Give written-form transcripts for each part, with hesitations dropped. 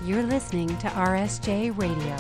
You're listening to RSJ Radio.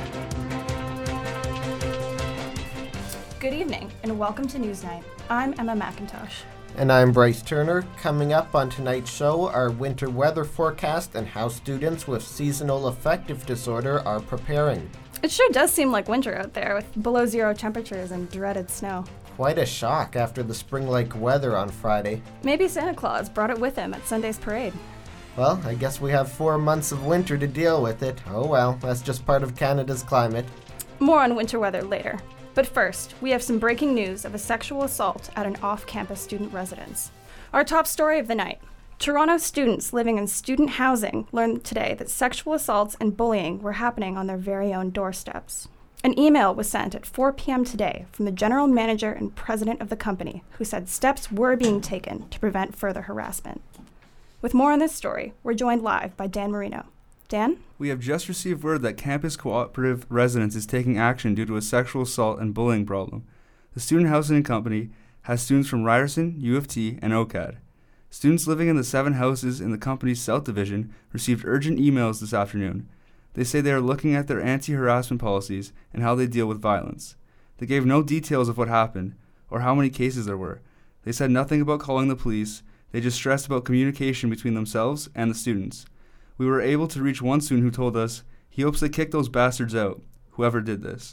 Good evening, and welcome to Newsnight. I'm Emma McIntosh. And I'm Bryce Turner. Coming up on tonight's show, our winter weather forecast and how students with seasonal affective disorder are preparing. It sure does seem like winter out there, with below zero temperatures and dreaded snow. Quite a shock after the spring-like weather on Friday. Maybe Santa Claus brought it with him at Sunday's parade. Well, I guess we have 4 months of winter to deal with it. Oh well, that's just part of Canada's climate. More on winter weather later. But first, we have some breaking news of a sexual assault at an off-campus student residence. Our top story of the night. Toronto students living in student housing learned today that sexual assaults and bullying were happening on their very own doorsteps. An email was sent at 4 p.m. today from the general manager and president of the company, who said steps were being taken to prevent further harassment. With more on this story, we're joined live by Dan Marino. Dan? We have just received word that Campus Cooperative Residence is taking action due to a sexual assault and bullying problem. The student housing company has students from Ryerson, U of T, and OCAD. Students living in the 7 houses in the company's South Division received urgent emails this afternoon. They say they are looking at their anti-harassment policies and how they deal with violence. They gave no details of what happened or how many cases there were. They said nothing about calling the police. They just stressed about communication between themselves and the students. We were able to reach one student who told us he hopes they kick those bastards out, whoever did this.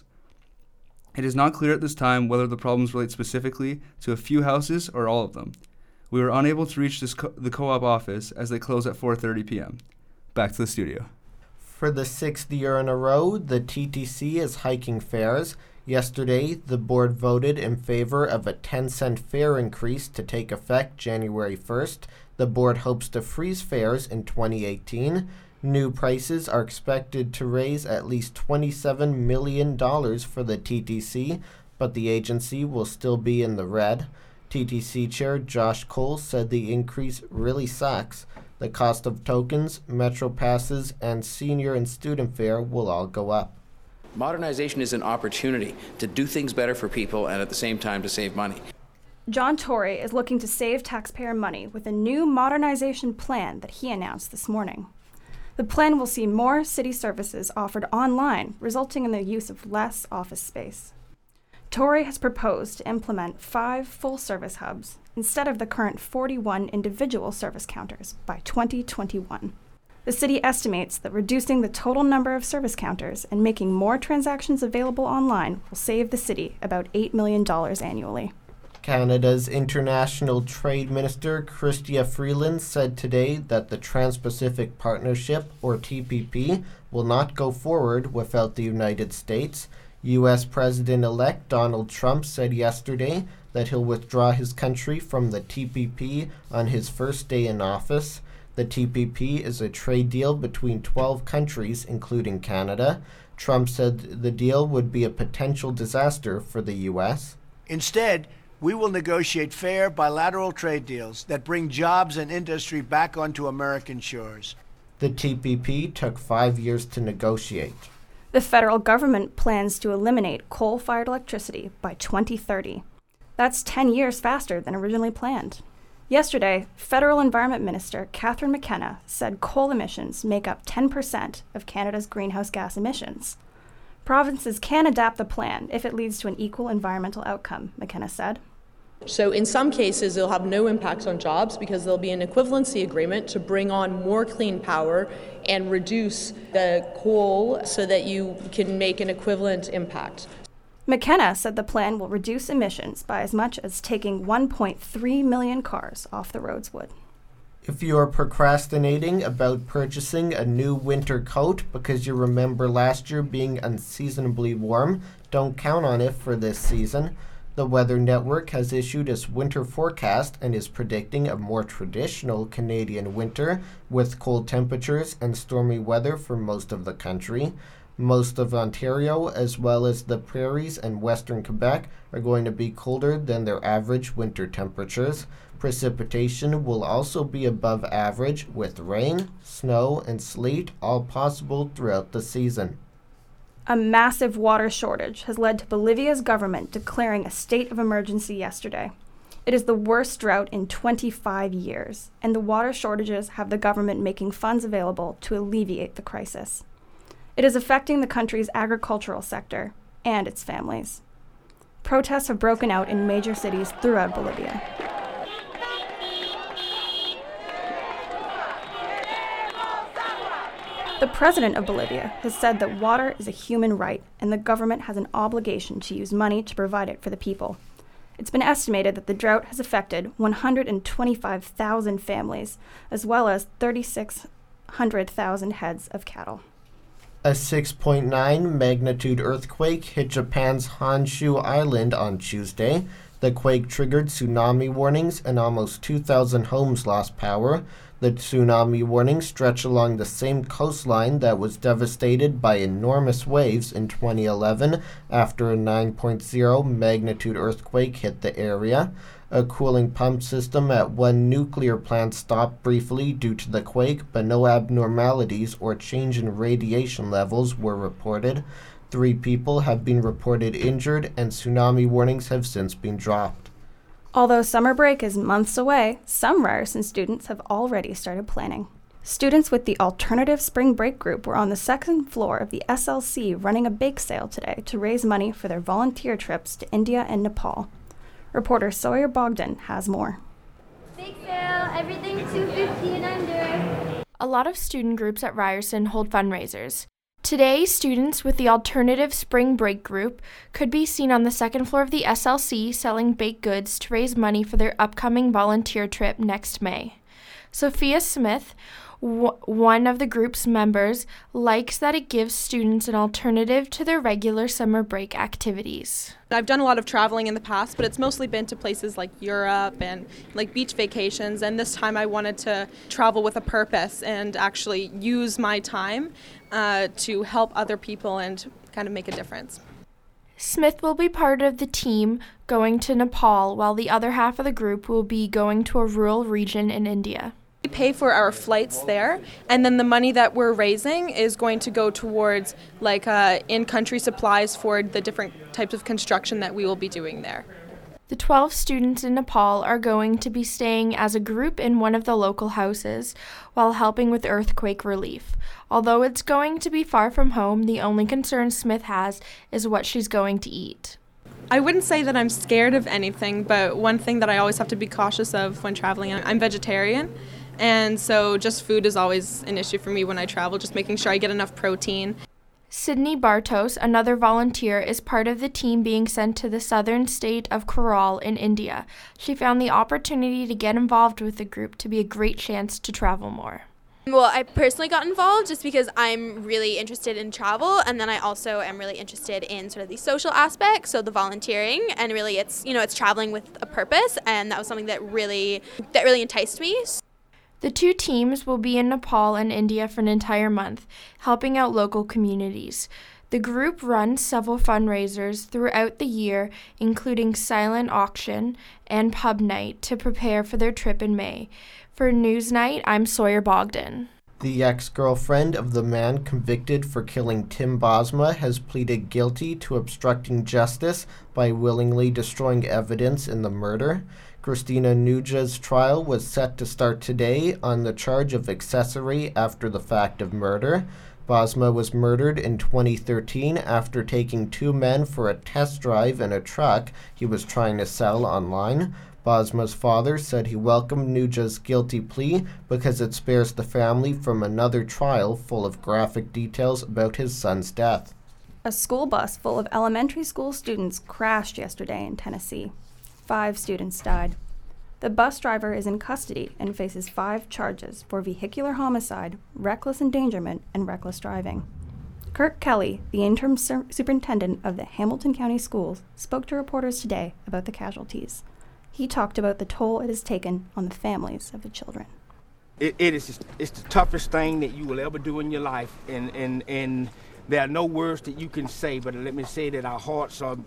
It is not clear at this time whether the problems relate specifically to a few houses or all of them. We were unable to reach the co-op office as they close at 4:30 p.m. Back to the studio. For the 6th year in a row, the TTC is hiking fares. Yesterday, the board voted in favor of a 10-cent fare increase to take effect January 1st. The board hopes to freeze fares in 2018. New prices are expected to raise at least $27 million for the TTC, but the agency will still be in the red. TTC Chair Josh Cole said the increase really sucks. The cost of tokens, Metro passes, and senior and student fare will all go up. Modernization is an opportunity to do things better for people and at the same time to save money. John Tory is looking to save taxpayer money with a new modernization plan that he announced this morning. The plan will see more city services offered online, resulting in the use of less office space. Tory has proposed to implement 5 full-service hubs instead of the current 41 individual service counters by 2021. The city estimates that reducing the total number of service counters and making more transactions available online will save the city about $8 million annually. Canada's International Trade Minister, Chrystia Freeland, said today that the Trans-Pacific Partnership, or TPP, will not go forward without the United States. U.S. President-elect Donald Trump said yesterday that he'll withdraw his country from the TPP on his first day in office. The TPP is a trade deal between 12 countries, including Canada. Trump said the deal would be a potential disaster for the U.S. Instead, we will negotiate fair bilateral trade deals that bring jobs and industry back onto American shores. The TPP took 5 years to negotiate. The federal government plans to eliminate coal-fired electricity by 2030. That's 10 years faster than originally planned. Yesterday, Federal Environment Minister Catherine McKenna said coal emissions make up 10% of Canada's greenhouse gas emissions. Provinces can adapt the plan if it leads to an equal environmental outcome, McKenna said. So in some cases, it'll have no impact on jobs because there'll be an equivalency agreement to bring on more clean power and reduce the coal so that you can make an equivalent impact. McKenna said the plan will reduce emissions by as much as taking 1.3 million cars off the roads would. If you are procrastinating about purchasing a new winter coat because you remember last year being unseasonably warm, don't count on it for this season. The Weather Network has issued its winter forecast and is predicting a more traditional Canadian winter with cold temperatures and stormy weather for most of the country. Most of Ontario, as well as the prairies and western Quebec, are going to be colder than their average winter temperatures. Precipitation will also be above average, with rain, snow, and sleet all possible throughout the season. A massive water shortage has led to Bolivia's government declaring a state of emergency yesterday. It is the worst drought in 25 years, and the water shortages have the government making funds available to alleviate the crisis. It is affecting the country's agricultural sector and its families. Protests have broken out in major cities throughout Bolivia. The president of Bolivia has said that water is a human right and the government has an obligation to use money to provide it for the people. It's been estimated that the drought has affected 125,000 families, as well as 3,600,000 heads of cattle. A 6.9 magnitude earthquake hit Japan's Honshu Island on Tuesday. The quake triggered tsunami warnings and almost 2,000 homes lost power. The tsunami warnings stretch along the same coastline that was devastated by enormous waves in 2011 after a 9.0 magnitude earthquake hit the area. A cooling pump system at one nuclear plant stopped briefly due to the quake, but no abnormalities or change in radiation levels were reported. 3 people have been reported injured, and tsunami warnings have since been dropped. Although summer break is months away, some Ryerson students have already started planning. Students with the Alternative Spring Break Group were on the second floor of the SLC running a bake sale today to raise money for their volunteer trips to India and Nepal. Reporter Sawyer Bogdan has more. Bake sale, everything $2.50 and under. A lot of student groups at Ryerson hold fundraisers. Today, students with the Alternative Spring Break Group could be seen on the second floor of the SLC selling baked goods to raise money for their upcoming volunteer trip next May. Sophia Smith, one of the group's members, likes that it gives students an alternative to their regular summer break activities. I've done a lot of traveling in the past, but it's mostly been to places like Europe and like beach vacations, and this time I wanted to travel with a purpose and actually use my time to help other people and kind of make a difference. Smith will be part of the team going to Nepal, while the other half of the group will be going to a rural region in India. We pay for our flights there, and then the money that we're raising is going to go towards like in-country supplies for the different types of construction that we will be doing there. The 12 students in Nepal are going to be staying as a group in one of the local houses while helping with earthquake relief. Although it's going to be far from home, the only concern Smith has is what she's going to eat. I wouldn't say that I'm scared of anything, but one thing that I always have to be cautious of when traveling, I'm vegetarian, and so just food is always an issue for me when I travel, just making sure I get enough protein. Sydney Bartos, another volunteer, is part of the team being sent to the southern state of Kerala in India. She found the opportunity to get involved with the group to be a great chance to travel more. Well, I personally got involved just because I'm really interested in travel, and then I also am really interested in sort of the social aspects, so the volunteering, and really it's traveling with a purpose, and that was something that really enticed me. The 2 teams will be in Nepal and India for an entire month, helping out local communities. The group runs several fundraisers throughout the year, including silent auction and pub night, to prepare for their trip in May. For Newsnight, I'm Sawyer Bogdan. The ex-girlfriend of the man convicted for killing Tim Bosma has pleaded guilty to obstructing justice by willingly destroying evidence in the murder. Christina Nuja's trial was set to start today on the charge of accessory after the fact of murder. Bosma was murdered in 2013 after taking 2 men for a test drive in a truck he was trying to sell online. Bosma's father said he welcomed Nuja's guilty plea because it spares the family from another trial full of graphic details about his son's death. A school bus full of elementary school students crashed yesterday in Tennessee. 5 students died. The bus driver is in custody and faces 5 charges for vehicular homicide, reckless endangerment, and reckless driving. Kirk Kelly, the interim superintendent of the Hamilton County Schools, spoke to reporters today about the casualties. He talked about the toll it has taken on the families of the children. It's the toughest thing that you will ever do in your life, and there are no words that you can say, but let me say that our hearts are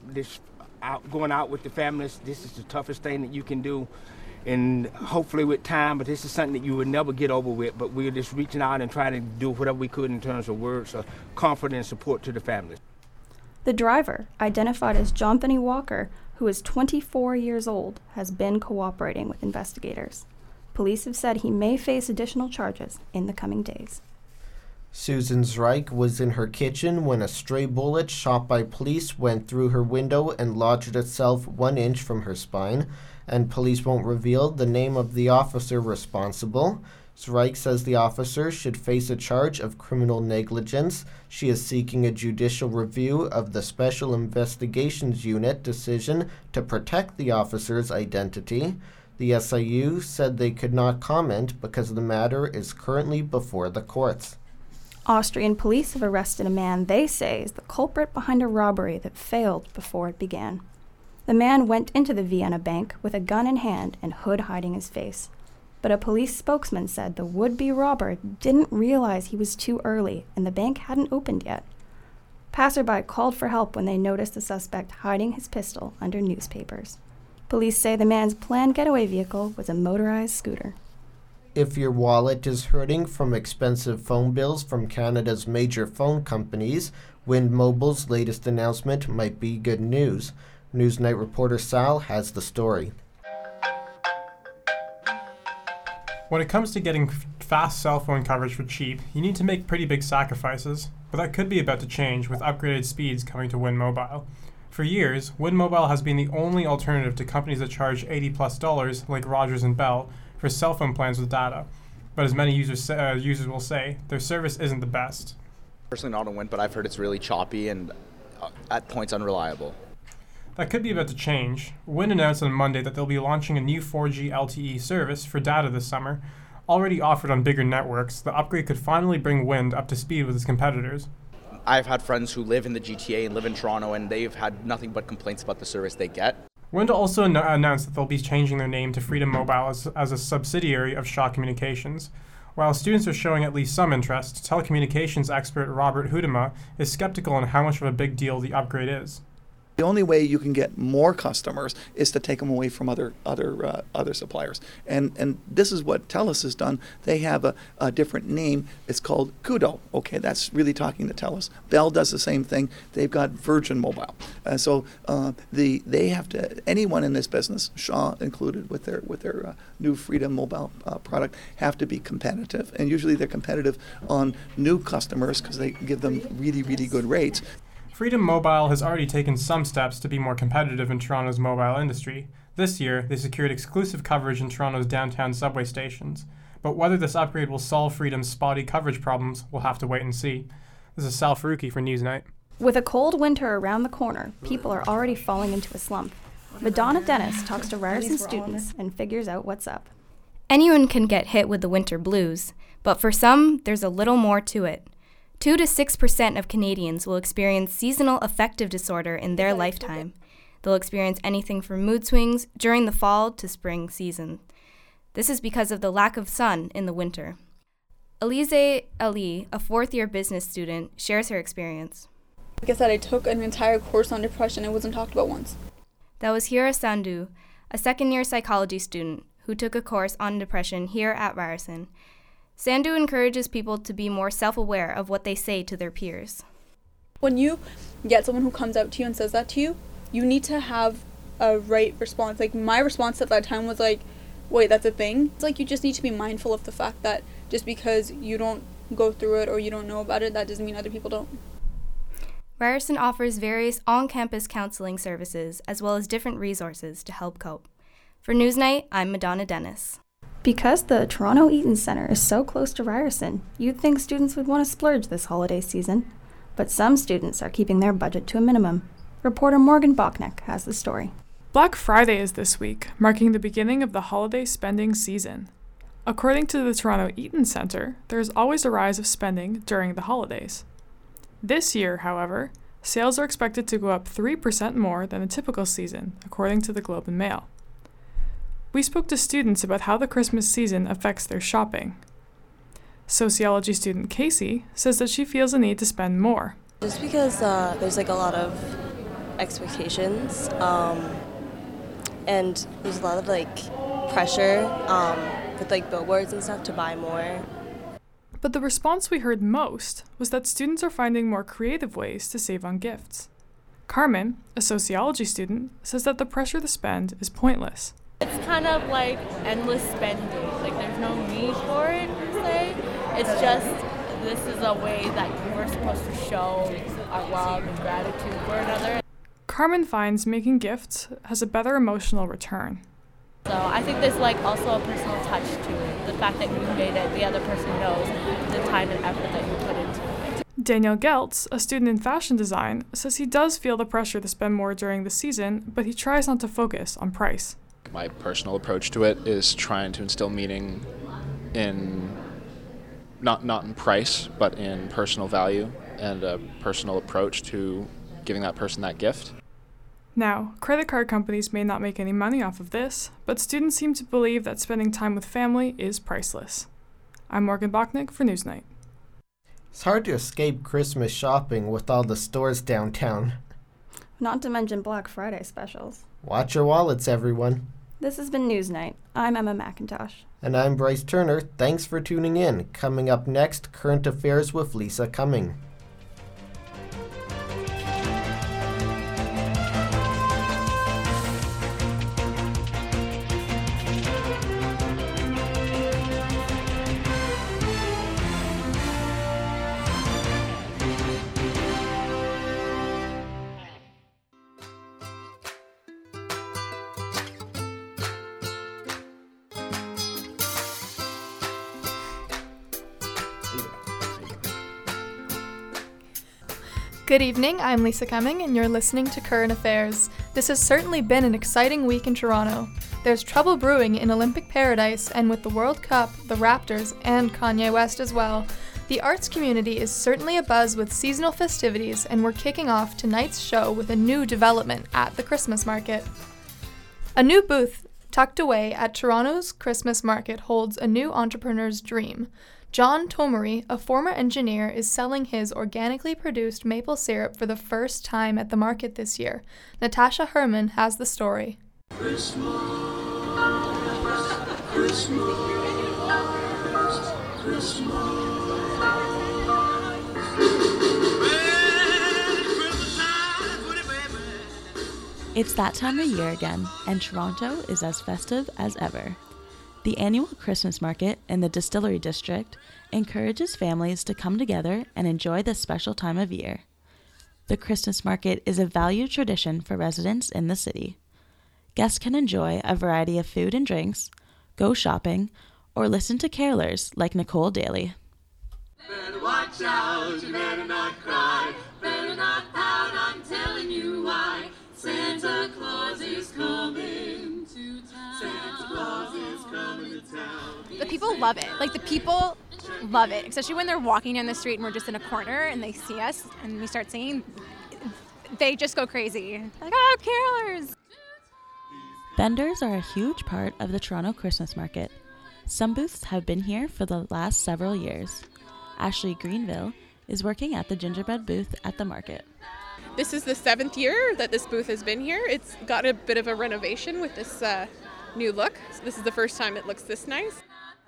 going out with the families. This is the toughest thing that you can do, and hopefully with time, but this is something that you would never get over with, but we're just reaching out and trying to do whatever we could in terms of words of comfort and support to the families. The driver, identified as Jonathan Walker, who is 24 years old, has been cooperating with investigators. Police have said he may face additional charges in the coming days. Susan Zreich was in her kitchen when a stray bullet shot by police went through her window and lodged itself 1 inch from her spine, and police won't reveal the name of the officer responsible. Zreich says the officer should face a charge of criminal negligence. She is seeking a judicial review of the Special Investigations Unit decision to protect the officer's identity. The SIU said they could not comment because the matter is currently before the courts. Austrian police have arrested a man they say is the culprit behind a robbery that failed before it began. The man went into the Vienna bank with a gun in hand and hood hiding his face. But a police spokesman said the would-be robber didn't realize he was too early and the bank hadn't opened yet. Passerby called for help when they noticed the suspect hiding his pistol under newspapers. Police say the man's planned getaway vehicle was a motorized scooter. If your wallet is hurting from expensive phone bills from Canada's major phone companies, Wind Mobile's latest announcement might be good news. Newsnight reporter Sal has the story. When it comes to getting fast cell phone coverage for cheap, you need to make pretty big sacrifices, but that could be about to change with upgraded speeds coming to Wind Mobile. For years, Wind Mobile has been the only alternative to companies that charge $80+ like Rogers and Bell for cell phone plans with data. But as many users will say, their service isn't the best. Personally not on Wind, but I've heard it's really choppy and at points unreliable. That could be about to change. Wind announced on Monday that they'll be launching a new 4G LTE service for data this summer. Already offered on bigger networks, the upgrade could finally bring Wind up to speed with its competitors. I've had friends who live in the GTA and live in Toronto, and they've had nothing but complaints about the service they get. Wind also announced that they'll be changing their name to Freedom Mobile as a subsidiary of Shaw Communications. While students are showing at least some interest, telecommunications expert Robert Houdema is skeptical on how much of a big deal the upgrade is. The only way you can get more customers is to take them away from other suppliers, and this is what TELUS has done. They have a different name. It's called Koodo. Okay, that's really talking to TELUS. Bell does the same thing. They've got Virgin Mobile. So they have to. Anyone in this business, Shaw included, with their new Freedom Mobile product, have to be competitive, and usually they're competitive on new customers because they give them really, really good rates. Freedom Mobile has already taken some steps to be more competitive in Toronto's mobile industry. This year, they secured exclusive coverage in Toronto's downtown subway stations. But whether this upgrade will solve Freedom's spotty coverage problems, we'll have to wait and see. This is Sal Faruqi for Newsnight. With a cold winter around the corner, people are already falling into a slump. Madonna Dennis talks to Ryerson students and figures out what's up. Anyone can get hit with the winter blues, but for some, there's a little more to it. 2 to 6% of Canadians will experience seasonal affective disorder in their lifetime. They'll experience anything from mood swings during the fall to spring season. This is because of the lack of sun in the winter. Alize Ali, a fourth-year business student, shares her experience. Like I said, I took an entire course on depression. It wasn't talked about once. That was Hira Sandhu, a second-year psychology student who took a course on depression here at Ryerson. Sandhu encourages people to be more self-aware of what they say to their peers. When you get someone who comes out to you and says that to you, you need to have a right response. Like, my response at that time was like, wait, that's a thing? It's like you just need to be mindful of the fact that just because you don't go through it or you don't know about it, that doesn't mean other people don't. Ryerson offers various on-campus counseling services as well as different resources to help cope. For Newsnight, I'm Madonna Dennis. Because the Toronto Eaton Centre is so close to Ryerson, you'd think students would want to splurge this holiday season. But some students are keeping their budget to a minimum. Reporter Morgan Bachneck has the story. Black Friday is this week, marking the beginning of the holiday spending season. According to the Toronto Eaton Centre, there is always a rise of spending during the holidays. This year, however, sales are expected to go up 3% more than a typical season, according to the Globe and Mail. We spoke to students about how the Christmas season affects their shopping. Sociology student Casey says that she feels a need to spend more. Just because there's a lot of expectations and there's a lot of pressure with billboards and stuff to buy more. But the response we heard most was that students are finding more creative ways to save on gifts. Carmen, a sociology student, says that the pressure to spend is pointless. It's kind of like endless spending. Like there's no need for it, per se. It's just this is a way that we're supposed to show our love and gratitude for another. Carmen finds making gifts has a better emotional return. So I think there's like also a personal touch to it. The fact that you made it, the other person knows the time and effort that you put into it. Daniel Geltz, a student in fashion design, says he does feel the pressure to spend more during the season, but he tries not to focus on price. My personal approach to it is trying to instill meaning in not in price, but in personal value and a personal approach to giving that person that gift. Now, credit card companies may not make any money off of this, but students seem to believe that spending time with family is priceless. I'm Morgan Bachnick for Newsnight. It's hard to escape Christmas shopping with all the stores downtown. Not to mention Black Friday specials. Watch your wallets, everyone. This has been Newsnight. I'm Emma McIntosh. And I'm Bryce Turner. Thanks for tuning in. Coming up next, Current Affairs with Lisa Cumming. Good evening, I'm Lisa Cumming, and you're listening to Current Affairs. This has certainly been an exciting week in Toronto. There's trouble brewing in Olympic Paradise, and with the World Cup, the Raptors, and Kanye West as well, the arts community is certainly abuzz with seasonal festivities, and we're kicking off tonight's show with a new development at the Christmas market. A new booth tucked away at Toronto's Christmas market holds a new entrepreneur's dream. John Tomery, a former engineer, is selling his organically produced maple syrup for the first time at the market this year. Natasha Herman has the story. Christmas, Christmas, Christmas. It's that time of year again, and Toronto is as festive as ever. The annual Christmas market in the Distillery District encourages families to come together and enjoy this special time of year. The Christmas market is a valued tradition for residents in the city. Guests can enjoy a variety of food and drinks, go shopping, or listen to carolers like Nicole Daly. Better watch out, you better not cry, better not pout, I'm telling you why. Santa Claus is coming to town. Santa Claus is coming to town. The people love it. Like, the people love it, especially when they're walking down the street and we're just in a corner and they see us and we start singing. They just go crazy. Like, oh, carolers! Vendors are a huge part of the Toronto Christmas market. Some booths have been here for the last several years. Ashley Greenville is working at the gingerbread booth at the market. This is the 7th year that this booth has been here. It's got a bit of a renovation with this new look. So this is the first time it looks this nice.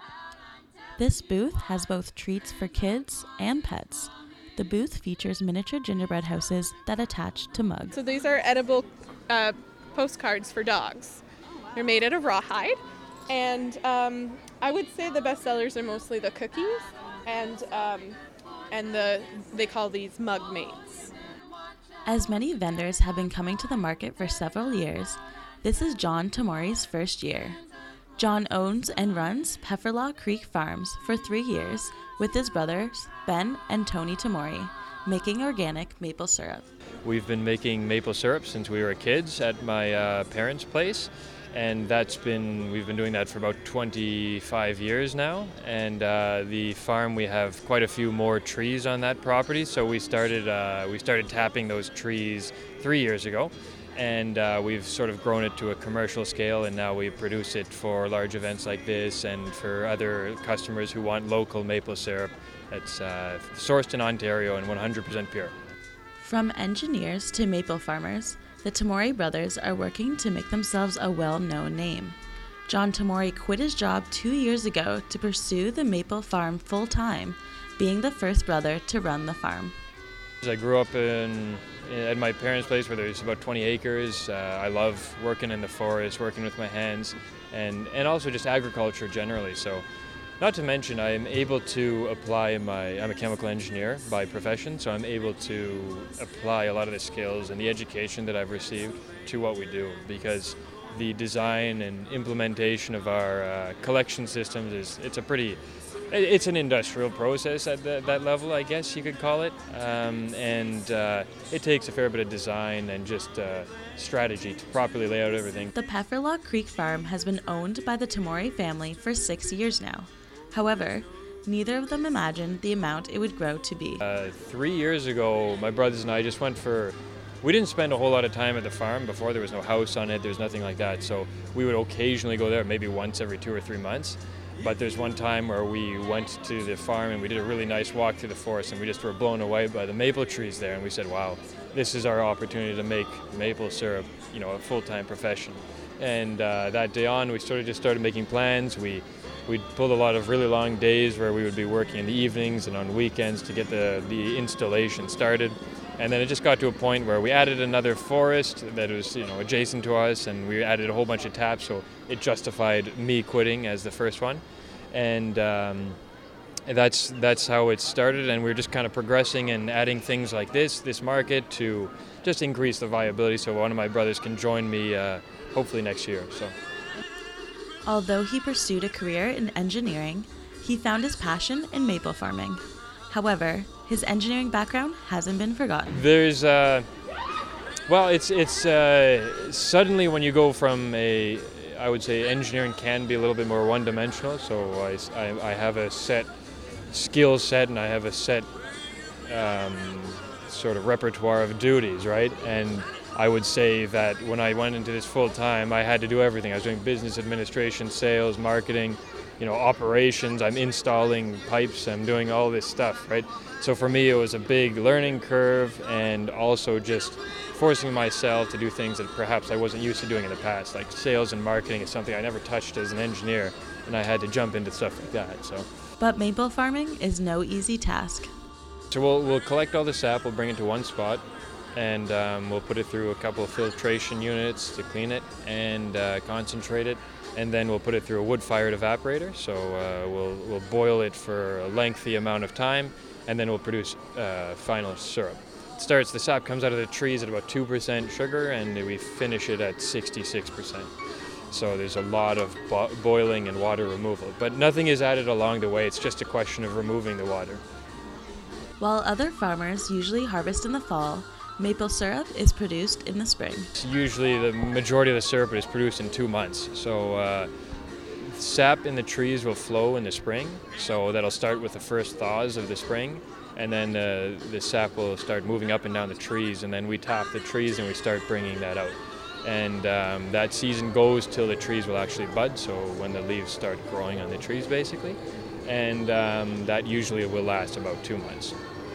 This booth has both treats for kids and pets. The booth features miniature gingerbread houses that attach to mugs. So these are edible postcards for dogs. They're made out of rawhide. And I would say the best sellers are mostly the cookies and they call these mug mates. As many vendors have been coming to the market for several years, this is John Tomery's first year. John owns and runs Pefferlaw Creek Farms for 3 years with his brothers, Ben and Tony Tomery, making organic maple syrup. We've been making maple syrup since we were kids at my parents' place, and we've been doing that for about 25 years now. And the farm, we have quite a few more trees on that property, so we started tapping those trees 3 years ago, and we've sort of grown it to a commercial scale, and now we produce it for large events like this and for other customers who want local maple syrup that's sourced in Ontario and 100% pure. From engineers to maple farmers, the Tomery brothers are working to make themselves a well-known name. John Tomery quit his job 2 years ago to pursue the maple farm full-time, being the first brother to run the farm. I grew up at my parents' place where there's about 20 acres. I love working in the forest, working with my hands, and also just agriculture generally. So, not to mention, I'm able to apply I'm a chemical engineer by profession, so I'm able to apply a lot of the skills and the education that I've received to what we do, because the design and implementation of our collection systems it's an industrial process at that level, I guess you could call it, and it takes a fair bit of design and just strategy to properly lay out everything. The Pefferlaw Creek Farm has been owned by the Tamori family for 6 years now. However, neither of them imagined the amount it would grow to be. 3 years ago, my brothers and I just we didn't spend a whole lot of time at the farm before. There was no house on it, there was nothing like that, so we would occasionally go there, maybe once every 2 or 3 months. But there's one time where we went to the farm and we did a really nice walk through the forest, and we just were blown away by the maple trees there, and we said, wow, this is our opportunity to make maple syrup, a full-time profession. And that day on, we started making plans. We pulled a lot of really long days where we would be working in the evenings and on weekends to get the installation started. And then it just got to a point where we added another forest that was, adjacent to us, and we added a whole bunch of taps, so it justified me quitting as the first one. And that's how it started, and we're just kind of progressing and adding things like this market to just increase the viability, so one of my brothers can join me hopefully next year. So. Although he pursued a career in engineering, he found his passion in maple farming. However, his engineering background hasn't been forgotten. There's, it's suddenly when you go from I would say engineering can be a little bit more one-dimensional, so I have a set skill set and I have a set sort of repertoire of duties, right? And I would say that when I went into this full-time, I had to do everything. I was doing business administration, sales, marketing, operations. I'm installing pipes, I'm doing all this stuff, right? So for me, it was a big learning curve, and also just forcing myself to do things that perhaps I wasn't used to doing in the past. Like sales and marketing is something I never touched as an engineer, and I had to jump into stuff like that. So. But maple farming is no easy task. So we'll collect all the sap, we'll bring it to one spot, and we'll put it through a couple of filtration units to clean it and concentrate it. And then we'll put it through a wood-fired evaporator. So we'll boil it for a lengthy amount of time, and then we'll produce final syrup. The sap comes out of the trees at about 2% sugar, and we finish it at 66%. So there's a lot of boiling and water removal. But nothing is added along the way. It's just a question of removing the water. While other farmers usually harvest in the fall, maple syrup is produced in the spring. Usually the majority of the syrup is produced in 2 months. So sap in the trees will flow in the spring. So that'll start with the first thaws of the spring. And then the sap will start moving up and down the trees. And then we tap the trees and we start bringing that out. And that season goes till the trees will actually bud. So when the leaves start growing on the trees, basically. And that usually will last about 2 months.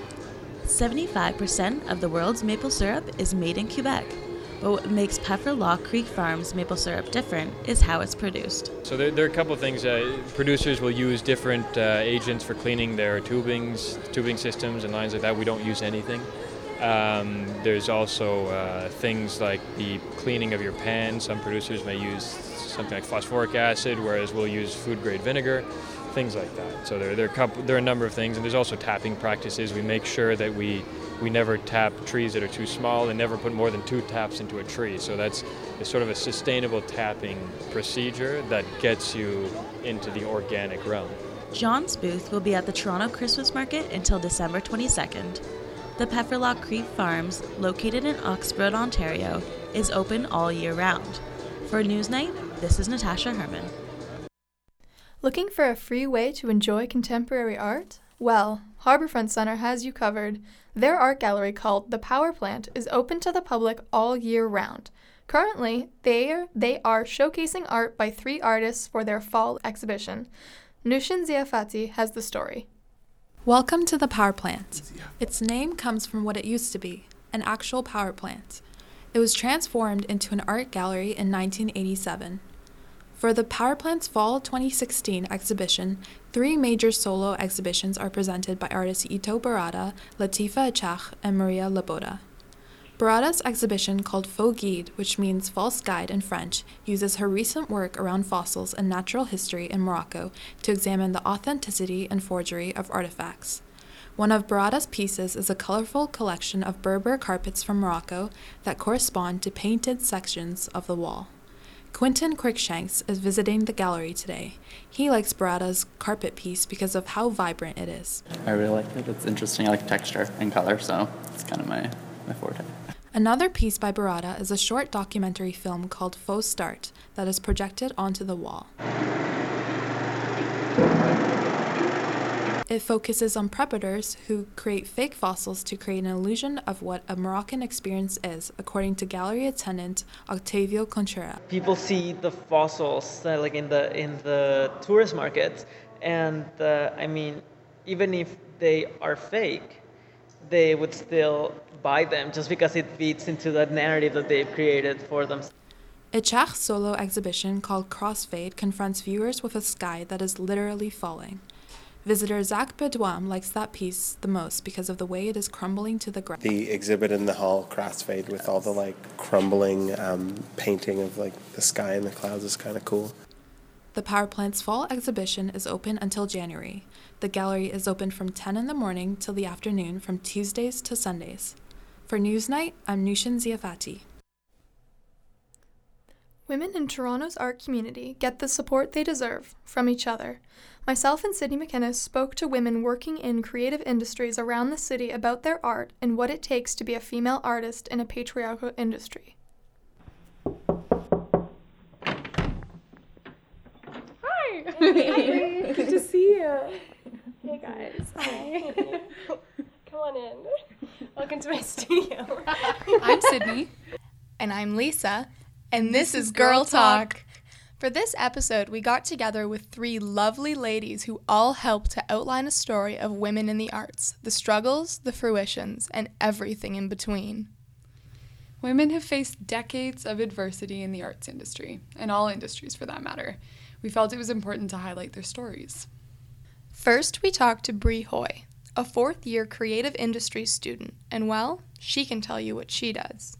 75% of the world's maple syrup is made in Quebec, but what makes Pefferlaw Creek Farm's maple syrup different is how it's produced. So there are a couple of things. Producers will use different agents for cleaning their tubing systems and lines like that. We don't use anything. There's also things like the cleaning of your pan. Some producers may use something like phosphoric acid, whereas we'll use food-grade vinegar. Things like that. So there are a number of things, and there's also tapping practices. We make sure that we never tap trees that are too small and never put more than 2 taps into a tree. So that's sort of a sustainable tapping procedure that gets you into the organic realm. John's booth will be at the Toronto Christmas Market until December 22nd. The Pefferlaw Creek Farms, located in Oxford, Ontario, is open all year round. For Newsnight, this is Natasha Herman. Looking for a free way to enjoy contemporary art? Well, Harbourfront Centre has you covered. Their art gallery called The Power Plant is open to the public all year round. Currently, they are showcasing art by 3 artists for their fall exhibition. Nushin Ziafati has the story. Welcome to The Power Plant. Its name comes from what it used to be, an actual power plant. It was transformed into an art gallery in 1987. For the Power Plants Fall 2016 exhibition, 3 major solo exhibitions are presented by artists Ito Barada, Latifa Achach, and Maria Laboda. Barada's exhibition, called Faux Guide, which means false guide in French, uses her recent work around fossils and natural history in Morocco to examine the authenticity and forgery of artifacts. One of Barada's pieces is a colorful collection of Berber carpets from Morocco that correspond to painted sections of the wall. Quentin Quickshanks is visiting the gallery today. He likes Barada's carpet piece because of how vibrant it is. I really like it. It's interesting. I like texture and color, so it's kind of my forte. Another piece by Barada is a short documentary film called Faux Start that is projected onto the wall. It focuses on predators who create fake fossils to create an illusion of what a Moroccan experience is, according to gallery attendant Octavio Conchera. People see the fossils like in the tourist markets, and I mean, even if they are fake, they would still buy them just because it fits into that narrative that they've created for them. Achach's solo exhibition called Crossfade confronts viewers with a sky that is literally falling. Visitor Zach Bedouin likes that piece the most because of the way it is crumbling to the ground. The exhibit in the hall, Crossfade, with all the crumbling painting of the sky and the clouds is kind of cool. The Power Plants Fall exhibition is open until January. The gallery is open from 10 in the morning till the afternoon from Tuesdays to Sundays. For Newsnight, I'm Nushin Ziafati. Women in Toronto's art community get the support they deserve from each other. Myself and Sydney McInnes spoke to women working in creative industries around the city about their art and what it takes to be a female artist in a patriarchal industry. Hi! Hey. Good to see you. Hey guys. Hi. Come on in. Welcome to my studio. I'm Sydney. And I'm Lisa. And this is Girl Talk. For this episode, we got together with 3 lovely ladies who all helped to outline a story of women in the arts, the struggles, the fruitions, and everything in between. Women have faced decades of adversity in the arts industry, and all industries for that matter. We felt it was important to highlight their stories. First, we talked to Bree Hoy, a 4th-year creative industries student, and well, she can tell you what she does.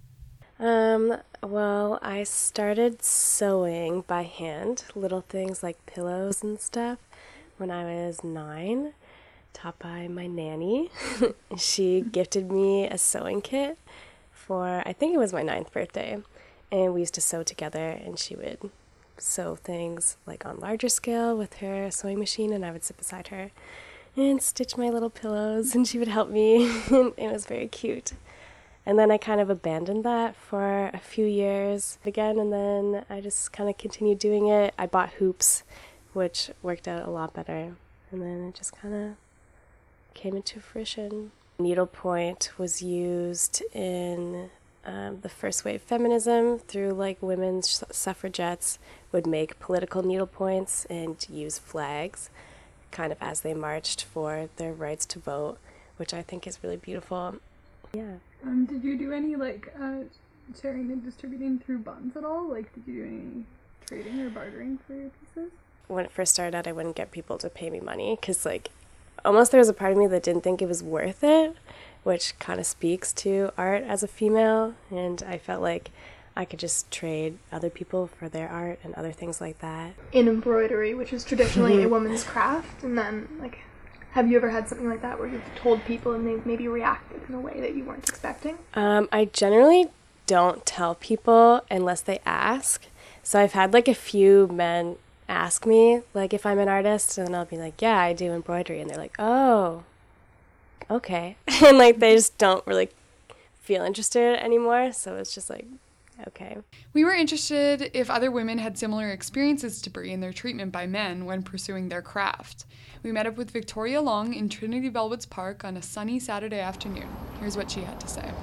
Well, I started sewing by hand, little things like pillows and stuff, when I was 9, taught by my nanny. She gifted me a sewing kit for, I think it was my 9th birthday, and we used to sew together, and she would sew things on larger scale with her sewing machine, and I would sit beside her and stitch my little pillows, and she would help me. It was very cute. And then I kind of abandoned that for a few years again, and then I just kind of continued doing it. I bought hoops, which worked out a lot better, and then it just kind of came into fruition. Needlepoint was used in the first wave feminism through women's suffragettes would make political needlepoints and use flags kind of as they marched for their rights to vote, which I think is really beautiful. Yeah. Did you do any sharing and distributing through buns at all? Did you do any trading or bartering for your pieces? When it first started out, I wouldn't get people to pay me money because almost there was a part of me that didn't think it was worth it, which kind of speaks to art as a female, and I felt like I could just trade other people for their art and other things like that. In embroidery, which is traditionally a woman's craft, and then have you ever had something like that where you've told people and they maybe reacted in a way that you weren't expecting? I generally don't tell people unless they ask. So I've had a few men ask me if I'm an artist, and then I'll be like, yeah, I do embroidery, and they're like, oh, okay. And they just don't really feel interested anymore, so it's just okay. We were interested if other women had similar experiences to Bree in their treatment by men when pursuing their craft. We met up with Victoria Long in Trinity Bellwoods Park on a sunny Saturday afternoon. Here's what she had to say.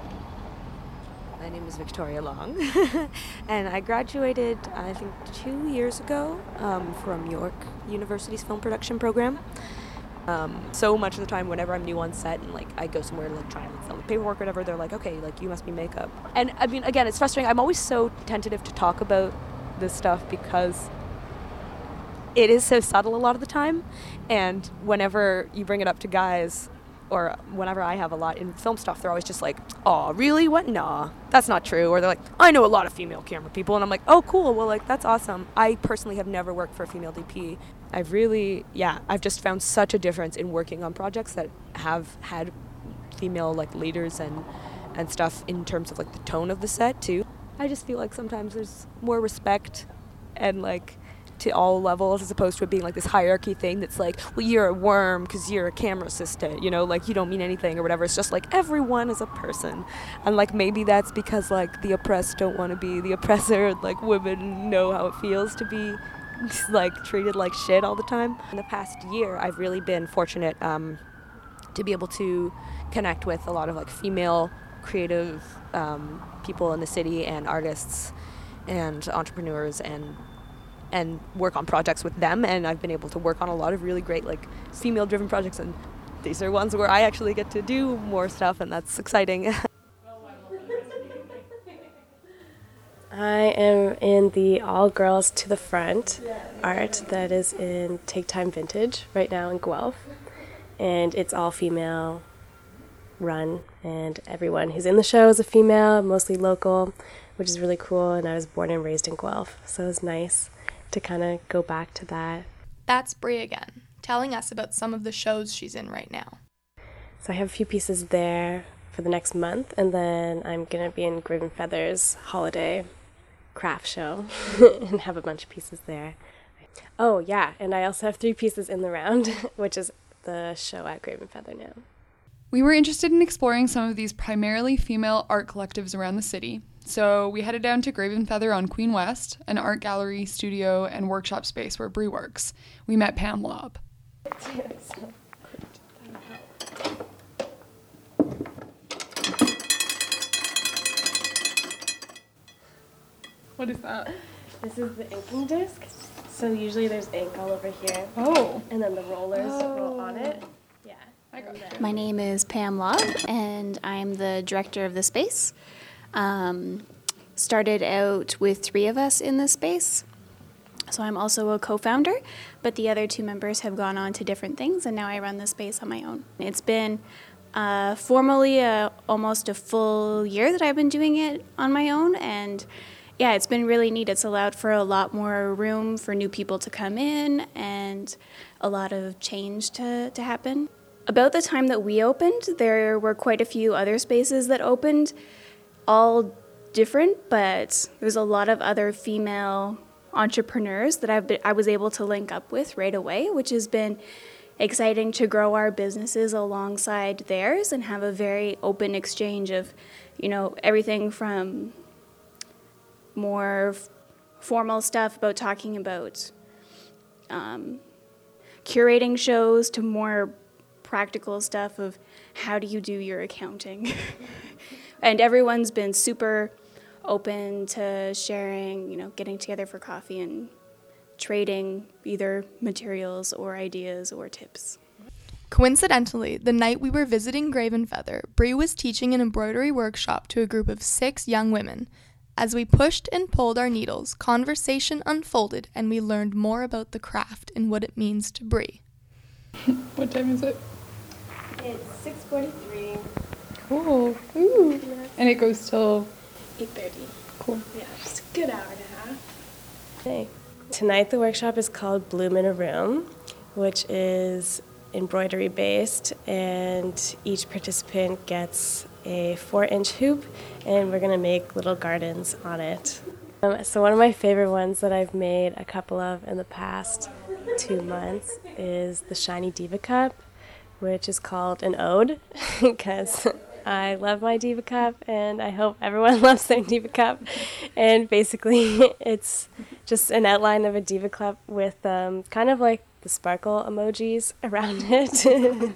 My name is Victoria Long, and I graduated, I think, 2 years ago from York University's film production program. So much of the time, whenever I'm new on set and I go somewhere to try and film the paperwork or whatever, they're like, okay, you must be makeup. And I mean, again, it's frustrating. I'm always so tentative to talk about this stuff because it is so subtle a lot of the time, and whenever you bring it up to guys, or whenever I have a lot in film stuff, they're always just like, "Oh, really? What? Nah, that's not true." Or they're like, "I know a lot of female camera people," and I'm like, "Oh, cool. Well, like that's awesome." I personally have never worked for a female DP. I've just found such a difference in working on projects that have had female like leaders and stuff in terms of like the tone of the set too. I just feel like sometimes there's more respect and like to all levels, as opposed to it being like this hierarchy thing that's like, well, you're a worm because you're a camera assistant, you know, like you don't mean anything or whatever. It's just like everyone is a person, and like maybe that's because like the oppressed don't want to be the oppressor, and like women know how it feels to be like treated like shit all the time. In the past year, I've really been fortunate to be able to connect with a lot of like female creative people in the city and artists and entrepreneurs and work on projects with them, and I've been able to work on a lot of really great like female driven projects, and these are ones where I actually get to do more stuff, and that's exciting. I am in the All Girls to the Front art that is in Take Time Vintage right now in Guelph, and it's all female run, and everyone who's in the show is a female, mostly local, which is really cool, and I was born and raised in Guelph, so it was nice to kind of go back to that. That's Brie again, telling us about some of the shows she's in right now. So I have a few pieces there for the next month, and then I'm going to be in Graven Feather's holiday craft show and have a bunch of pieces there. Oh yeah, and I also have 3 pieces in the round, which is the show at Graven Feather now. We were interested in exploring some of these primarily female art collectives around the city, so we headed down to Graven Feather on Queen West, an art gallery, studio, and workshop space where Brie works. We met Pam Lobb. What is that? This is the inking disc. So usually there's ink all over here. Oh. And then the rollers go on it. Yeah. I got it. My name is Pam Lobb, and I'm the director of the space. Started out with 3 of us in this space. So I'm also a co-founder, but the other 2 members have gone on to different things, and now I run the space on my own. It's been formally almost a full year that I've been doing it on my own, and yeah, it's been really neat. It's allowed for a lot more room for new people to come in and a lot of change to happen. About the time that we opened, there were quite a few other spaces that opened, all different, but there's a lot of other female entrepreneurs that I was able to link up with right away, which has been exciting to grow our businesses alongside theirs and have a very open exchange of, you know, everything from more formal stuff about talking about curating shows to more practical stuff of how do you do your accounting. And everyone's been super open to sharing, you know, getting together for coffee and trading either materials or ideas or tips. Coincidentally, the night we were visiting Graven Feather, Brie was teaching an embroidery workshop to a group of 6 young women. As we pushed and pulled our needles, conversation unfolded and we learned more about the craft and what it means to Brie. What time is it? It's 6:43. Cool. Ooh. And it goes till 8:30. Cool. Yeah, just a good hour and a half. Okay. Tonight the workshop is called Bloom in a Room, which is embroidery based, and each participant gets a 4-inch hoop, and we're going to make little gardens on it. So one of my favorite ones that I've made a couple of in the past 2 months is the Shiny Diva Cup, which is called an ode, because I love my Diva Cup, and I hope everyone loves their Diva Cup. And basically, it's just an outline of a Diva Cup with kind of like the sparkle emojis around it.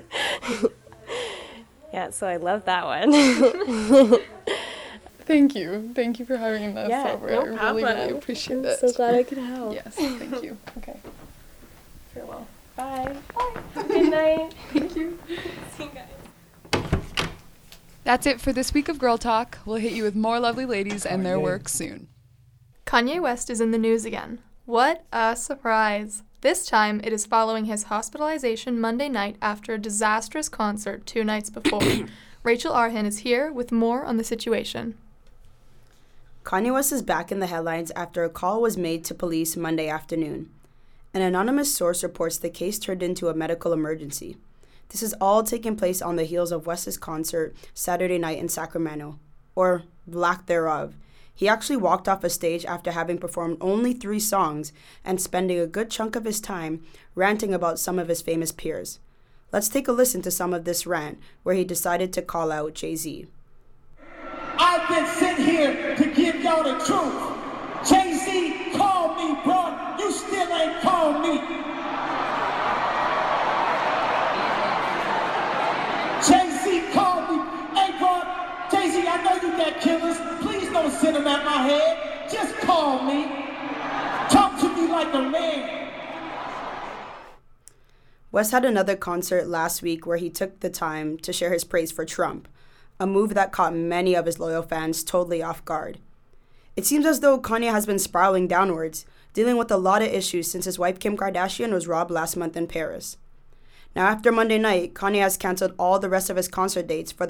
Yeah, so I love that one. Thank you. Thank you for having this over. No I really, really appreciate it. I'm so glad I could help. Yes, thank you. Okay. Farewell. Bye. Bye. Good night. Thank you. See you guys. That's it for this week of Girl Talk. We'll hit you with more lovely ladies and their work soon. Kanye West is in the news again. What a surprise! This time, it is following his hospitalization Monday night after a disastrous concert 2 nights before. Rachel Arhin is here with more on the situation. Kanye West is back in the headlines after a call was made to police Monday afternoon. An anonymous source reports the case turned into a medical emergency. This is all taking place on the heels of West's concert Saturday night in Sacramento, or lack thereof. He actually walked off a stage after having performed only 3 songs and spending a good chunk of his time ranting about some of his famous peers. Let's take a listen to some of this rant where he decided to call out Jay-Z. I've been sent here to give y'all the truth. Jay-Z called me, bro. You still ain't called me. Jay-Z called me. Hey, bro, Jay-Z, I know you got killers. Please don't send them at my head. Just call me. Talk to me like a man. West had another concert last week where he took the time to share his praise for Trump, a move that caught many of his loyal fans totally off guard. It seems as though Kanye has been spiraling downwards, dealing with a lot of issues since his wife Kim Kardashian was robbed last month in Paris. Now, after Monday night, Kanye has canceled all the rest of his concert dates for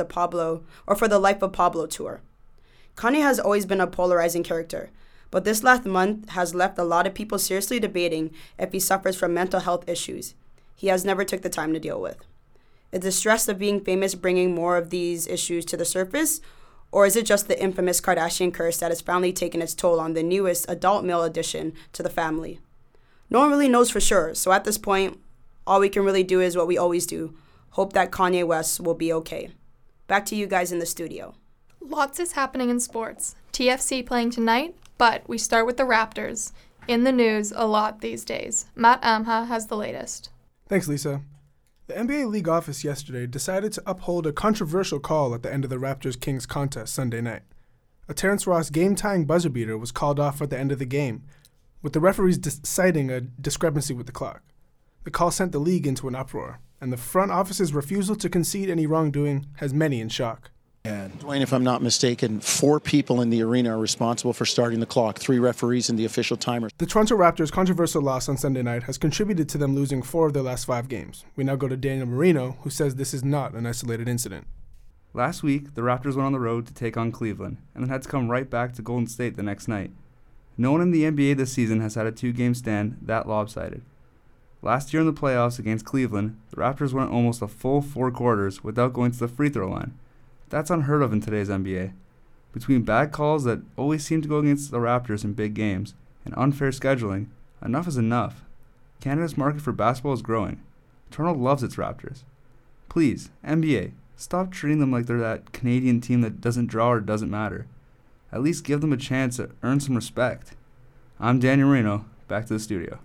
the Life of Pablo tour. Kanye has always been a polarizing character, but this last month has left a lot of people seriously debating if he suffers from mental health issues he has never took the time to deal with. Is the stress of being famous bringing more of these issues to the surface, or is it just the infamous Kardashian curse that has finally taken its toll on the newest adult male addition to the family? No one really knows for sure, so at this point, all we can really do is what we always do, hope that Kanye West will be okay. Back to you guys in the studio. Lots is happening in sports. TFC playing tonight, but we start with the Raptors. In the news a lot these days. Matt Amha has the latest. Thanks, Lisa. The NBA League office yesterday decided to uphold a controversial call at the end of the Raptors-Kings contest Sunday night. A Terrence Ross game-tying buzzer beater was called off at the end of the game, with the referees citing a discrepancy with the clock. The call sent the league into an uproar, and the front office's refusal to concede any wrongdoing has many in shock. Dwayne, if I'm not mistaken, 4 people in the arena are responsible for starting the clock, 3 referees and the official timer. The Toronto Raptors' controversial loss on Sunday night has contributed to them losing 4 of their last 5 games. We now go to Daniel Marino, who says this is not an isolated incident. Last week, the Raptors went on the road to take on Cleveland, and then had to come right back to Golden State the next night. No one in the NBA this season has had a 2-game stand that lopsided. Last year in the playoffs against Cleveland, the Raptors went almost a full 4 quarters without going to the free throw line. That's unheard of in today's NBA. Between bad calls that always seem to go against the Raptors in big games and unfair scheduling, enough is enough. Canada's market for basketball is growing. Toronto loves its Raptors. Please, NBA, stop treating them like they're that Canadian team that doesn't draw or doesn't matter. At least give them a chance to earn some respect. I'm Daniel Marino, back to the studio.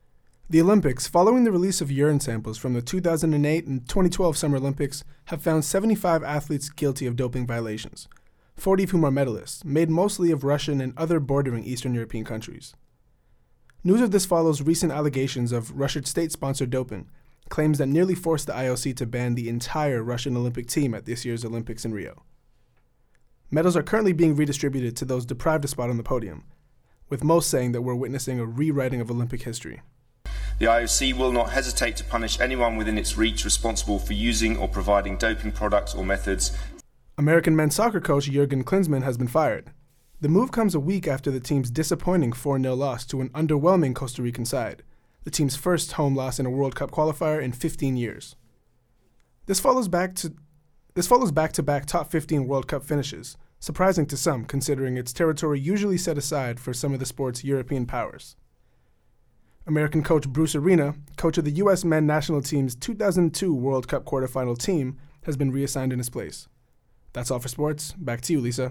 The Olympics, following the release of urine samples from the 2008 and 2012 Summer Olympics, have found 75 athletes guilty of doping violations, 40 of whom are medalists, made mostly of Russian and other bordering Eastern European countries. News of this follows recent allegations of Russian state-sponsored doping, claims that nearly forced the IOC to ban the entire Russian Olympic team at this year's Olympics in Rio. Medals are currently being redistributed to those deprived a spot on the podium, with most saying that we're witnessing a rewriting of Olympic history. The IOC will not hesitate to punish anyone within its reach responsible for using or providing doping products or methods. American men's soccer coach Jurgen Klinsmann has been fired. The move comes a week after the team's disappointing 4-0 loss to an underwhelming Costa Rican side, the team's first home loss in a World Cup qualifier in 15 years. This follows back-to-back top 15 World Cup finishes, surprising to some considering its territory usually set aside for some of the sport's European powers. American coach Bruce Arena, coach of the U.S. men's national team's 2002 World Cup quarterfinal team, has been reassigned in his place. That's all for sports. Back to you, Lisa.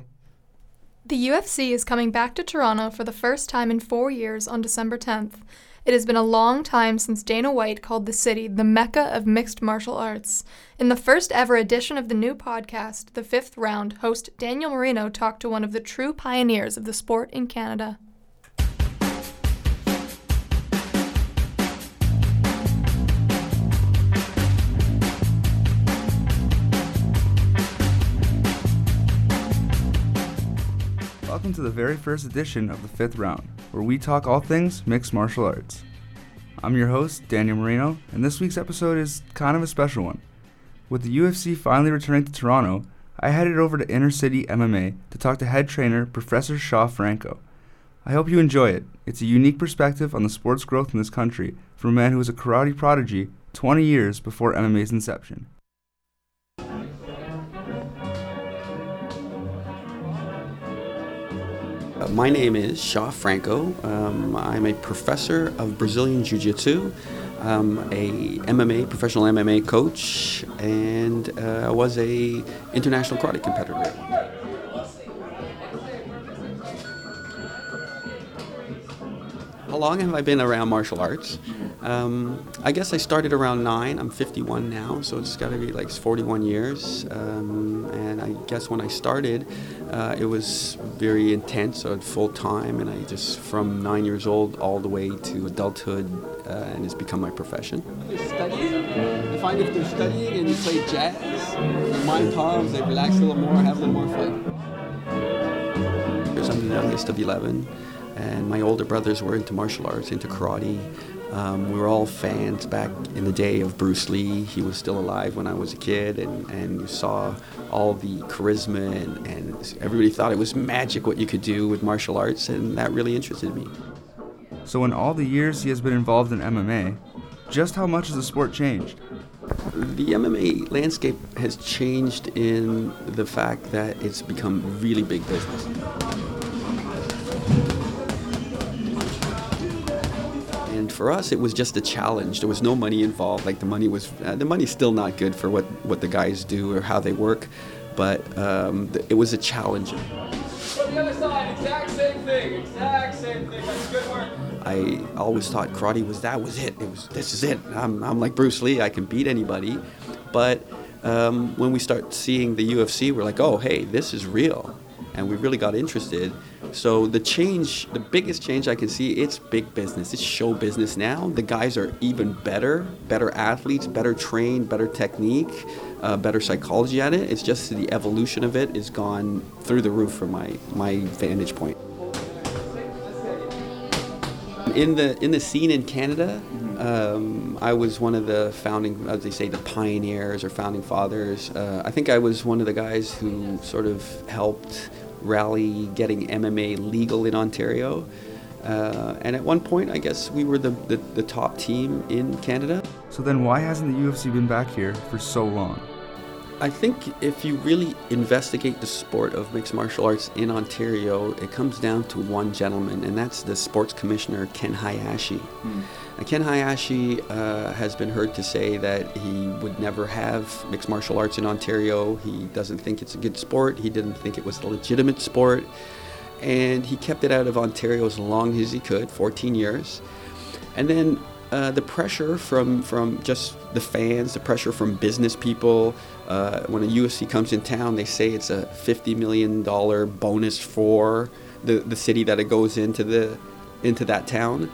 The UFC is coming back to Toronto for the first time in 4 years on December 10th. It has been a long time since Dana White called the city the Mecca of mixed martial arts. In the first ever edition of the new podcast, The Fifth Round, host Daniel Marino talked to one of the true pioneers of the sport in Canada. Welcome welcome to the very first edition of the 5th Round, where we talk all things mixed martial arts. I'm your host, Daniel Marino, and this week's episode is kind of a special one. With the UFC finally returning to Toronto, I headed over to Inner City MMA to talk to head trainer Professor Shaw Franco. I hope you enjoy it. It's a unique perspective on the sport's growth in this country from a man who was a karate prodigy 20 years before MMA's inception. My name is Shaw Franco. I'm a professor of Brazilian Jiu-Jitsu, a professional MMA coach, and I was a international karate competitor. How long have I been around martial arts? I guess I started around 9. I'm 51 now, so it's got to be like 41 years. And I guess when I started, it was very intense, so full time, and I just from 9 years old all the way to adulthood, and it's become my profession. They're studying. I find if they're studying and you play jazz, their mind calms, they relax a little more, have a little more fun. I'm the youngest of 11. And my older brothers were into martial arts, into karate. We were all fans back in the day of Bruce Lee. He was still alive when I was a kid, and you saw all the charisma, and everybody thought it was magic what you could do with martial arts, and that really interested me. So in all the years he has been involved in MMA, just how much has the sport changed? The MMA landscape has changed in the fact that it's become really big business. And for us, it was just a challenge. There was no money involved. Like the money's still not good for what the guys do or how they work, but it was a challenge. From the other side, exact same thing. That's good work. I always thought karate was it. This is it. I'm like Bruce Lee. I can beat anybody. But when we start seeing the UFC, we're like, oh, hey, this is real. And we really got interested. So the biggest change I can see, it's big business. It's show business now. The guys are even better athletes, better trained, better technique, better psychology at it. It's just the evolution of it has gone through the roof from my vantage point. In the scene in Canada, I was one of the founding, as they say, the pioneers or founding fathers. I think I was one of the guys who sort of helped rally getting MMA legal in Ontario. And at one point, I guess we were the top team in Canada. So then why hasn't the UFC been back here for so long? I think if you really investigate the sport of mixed martial arts in Ontario, it comes down to one gentleman, and that's the sports commissioner, Ken Hayashi. Ken Hayashi has been heard to say that he would never have mixed martial arts in Ontario. He doesn't think it's a good sport. He didn't think it was a legitimate sport. And he kept it out of Ontario as long as he could, 14 years. And then the pressure from just the fans, the pressure from business people. When a UFC comes in town, they say it's a $50 million bonus for the city that it goes into that town.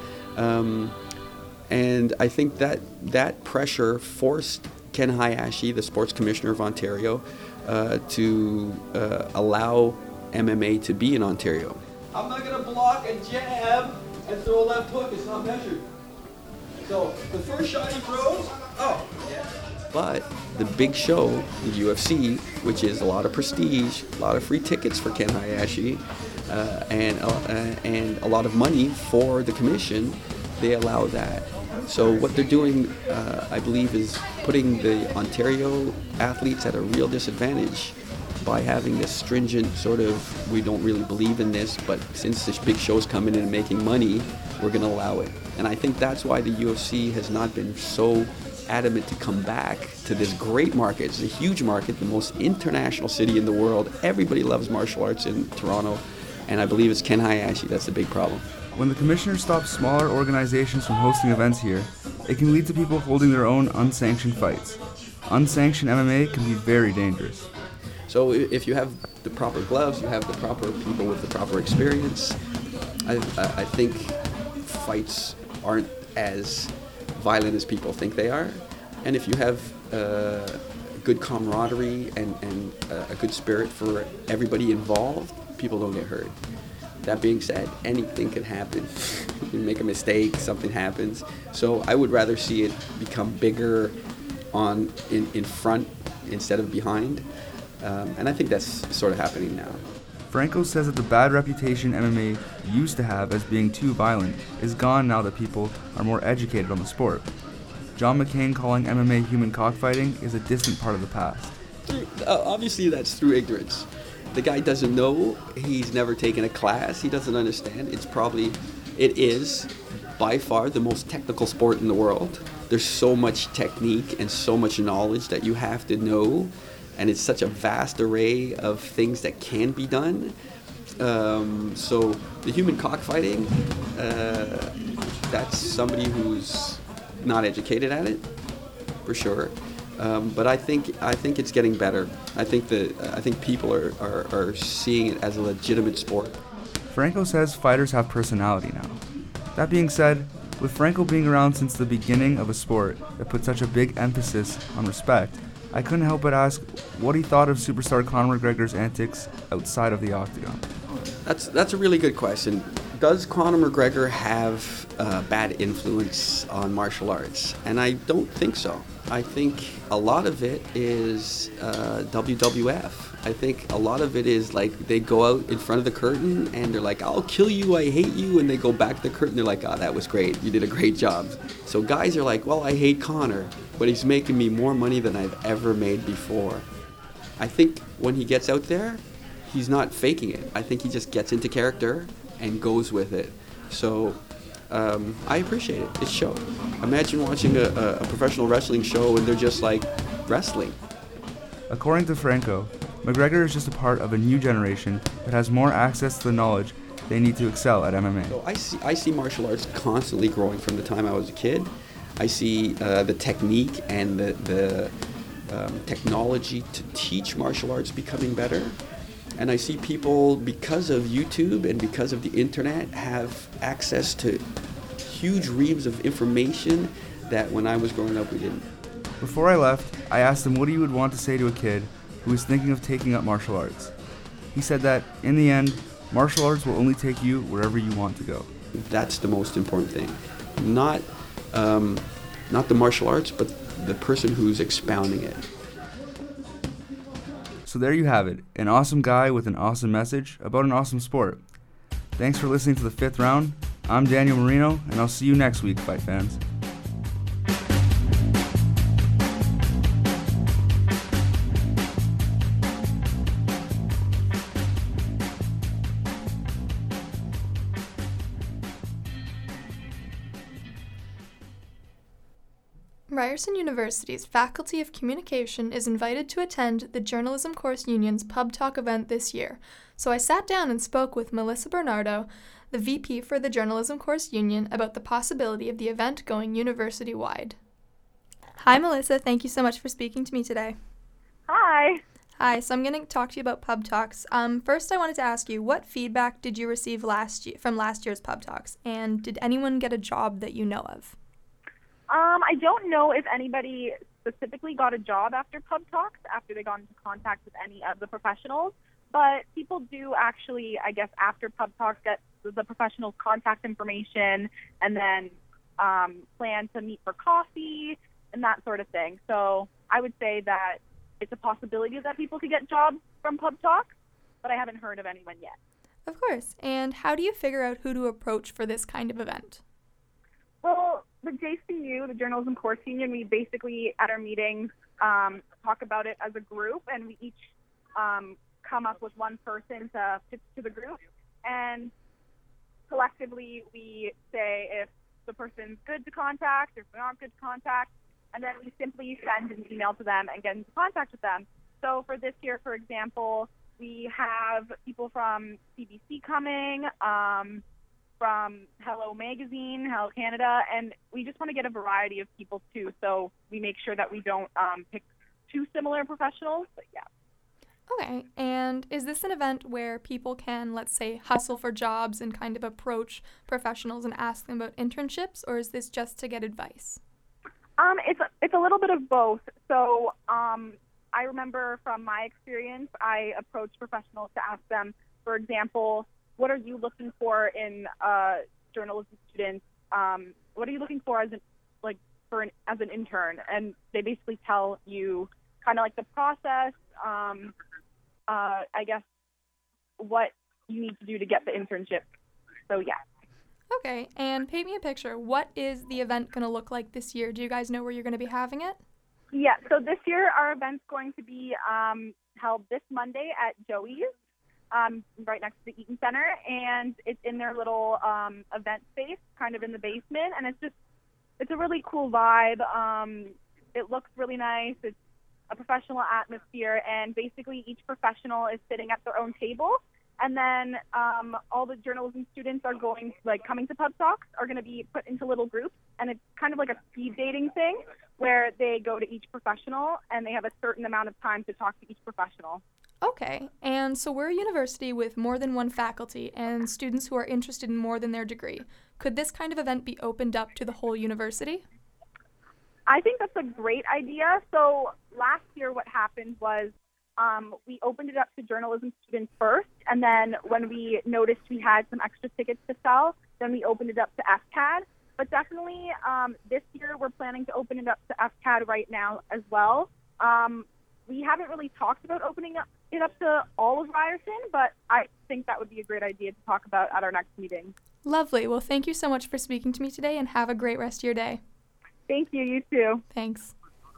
And I think that pressure forced Ken Hayashi, the sports commissioner of Ontario, to allow MMA to be in Ontario. I'm not going to block a jab and throw a left hook. It's not measured. So the first shot he throws, But the big show, the UFC, which is a lot of prestige, a lot of free tickets for Ken Hayashi, and a lot of money for the commission, they allow that. So what they're doing, I believe, is putting the Ontario athletes at a real disadvantage by having this stringent sort of, we don't really believe in this, but since this big show's coming in and making money, we're going to allow it. And I think that's why the UFC has not been so adamant to come back to this great market. It's a huge market, the most international city in the world. Everybody loves martial arts in Toronto, and I believe it's Ken Hayashi that's the big problem. When the commissioner stops smaller organizations from hosting events here, it can lead to people holding their own unsanctioned fights. Unsanctioned MMA can be very dangerous. So if you have the proper gloves, you have the proper people with the proper experience, I think fights aren't as violent as people think they are. And if you have good camaraderie and a good spirit for everybody involved, people don't get hurt. That being said, anything can happen. You make a mistake, something happens. So I would rather see it become bigger in front instead of behind. And I think that's sort of happening now. Franco says that the bad reputation MMA used to have as being too violent is gone now that people are more educated on the sport. John McCain calling MMA human cockfighting is a distant part of the past. Obviously, that's through ignorance. The guy doesn't know. He's never taken a class. He doesn't understand. It is by far the most technical sport in the world. There's so much technique and so much knowledge that you have to know. And it's such a vast array of things that can be done. So the human cockfighting, that's somebody who's not educated at it, for sure. But I think it's getting better. I think people are seeing it as a legitimate sport. Franco says fighters have personality now. That being said, with Franco being around since the beginning of a sport that put such a big emphasis on respect, I couldn't help but ask what he thought of superstar Conor McGregor's antics outside of the octagon. That's a really good question. Does Conor McGregor have bad influence on martial arts? And I don't think so. I think a lot of it is WWF. I think a lot of it is like they go out in front of the curtain and they're like, I'll kill you, I hate you. And they go back to the curtain, they're like, oh, that was great. You did a great job. So guys are like, well, I hate Conor, but he's making me more money than I've ever made before. I think when he gets out there, he's not faking it. I think he just gets into character and goes with it. So I appreciate it. It's show. Imagine watching a professional wrestling show and they're just like wrestling. According to Franco, McGregor is just a part of a new generation that has more access to the knowledge they need to excel at MMA. So I see martial arts constantly growing from the time I was a kid. I see the technique and the technology to teach martial arts becoming better. And I see people, because of YouTube and because of the internet, have access to huge reams of information that when I was growing up we didn't. Before I left, I asked him what he would want to say to a kid who was thinking of taking up martial arts. He said that, in the end, martial arts will only take you wherever you want to go. That's the most important thing. Not the martial arts, but the person who's expounding it. So there you have it, an awesome guy with an awesome message about an awesome sport. Thanks for listening to the 5th round. I'm Daniel Marino, and I'll see you next week, fight fans. Ryerson University's Faculty of Communication is invited to attend the Journalism Course Union's Pub Talk event this year, so I sat down and spoke with Melissa Bernardo, the VP for the Journalism Course Union, about the possibility of the event going university-wide. Hi, Melissa. Thank you so much for speaking to me today. Hi. Hi. So I'm going to talk to you about Pub Talks. First, I wanted to ask you, what feedback did you receive from last year's Pub Talks, and did anyone get a job that you know of? I don't know if anybody specifically got a job after Pub Talks, after they got into contact with any of the professionals, but people do actually, I guess, after Pub Talks get the professionals' contact information and then plan to meet for coffee and that sort of thing. So I would say that it's a possibility that people could get jobs from Pub Talks, but I haven't heard of anyone yet. Of course. And how do you figure out who to approach for this kind of event? Well, the JCU, the Journalism Course Union, we basically, at our meetings, talk about it as a group, and we each come up with one person to pitch to the group. And collectively, we say if the person's good to contact, if they're not good to contact, and then we simply send an email to them and get into contact with them. So for this year, for example, we have people from CBC coming, from Hello Magazine, Hello Canada, and we just want to get a variety of people too, so we make sure that we don't pick too similar professionals, but yeah. Okay, and is this an event where people can, let's say, hustle for jobs and kind of approach professionals and ask them about internships, or is this just to get advice? It's a little bit of both. So I remember from my experience, I approached professionals to ask them For example, what are you looking for in journalism students? What are you looking for as an intern? And they basically tell you kind of like the process, I guess, what you need to do to get the internship. So yeah. Okay, and paint me a picture. What is the event going to look like this year? Do you guys know where you're going to be having it? Yeah, so this year our event's going to be held this Monday at Joey's, right next to the Eaton Center, and it's in their little event space, kind of in the basement, and it's a really cool vibe. It looks really nice. It's a professional atmosphere, and basically each professional is sitting at their own table. And then all the journalism students are coming to Pub Talks are going to be put into little groups, and it's kind of like a speed dating thing where they go to each professional and they have a certain amount of time to talk to each professional. Okay, and so we're a university with more than one faculty and students who are interested in more than their degree. Could this kind of event be opened up to the whole university? I think that's a great idea. So last year what happened was we opened it up to journalism students first, and then when we noticed we had some extra tickets to sell, then we opened it up to FCAD. But definitely this year we're planning to open it up to FCAD right now as well. We haven't really talked about opening it up to all of Ryerson, but I think that would be a great idea to talk about at our next meeting. Lovely. Well, thank you so much for speaking to me today, and have a great rest of your day. Thank you. You too. Thanks.